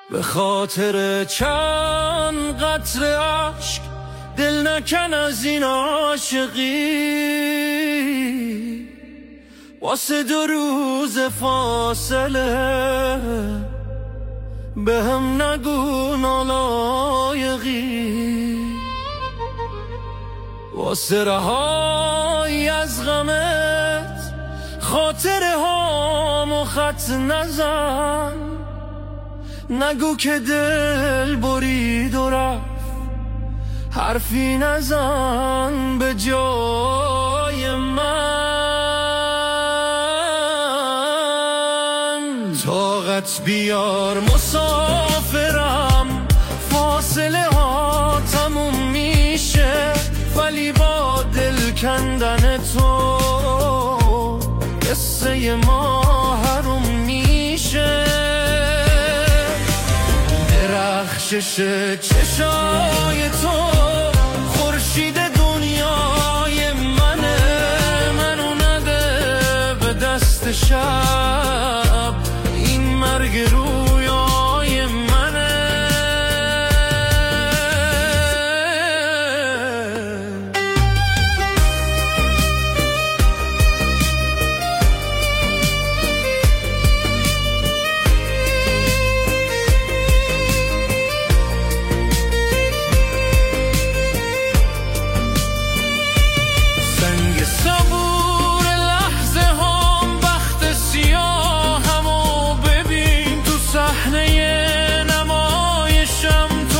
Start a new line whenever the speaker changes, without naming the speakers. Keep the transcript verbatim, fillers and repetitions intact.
به خاطر چند قطره عشق دل نکن از این عاشقی، واسه دو روز فاصله به هم نگو نالایقی. واسه رهایی از غمت خاطره هامو خط نزن، نگو که دل برید و رفت حرفی نزن به جای من. طاقت بیار مسافرم، فاصله ها تموم میشه، ولی با دل کندن تو قصه ما حروم میشه. درخشش چشای تو خورشید دنیای منه، منو نده به دست شب این مرگ رو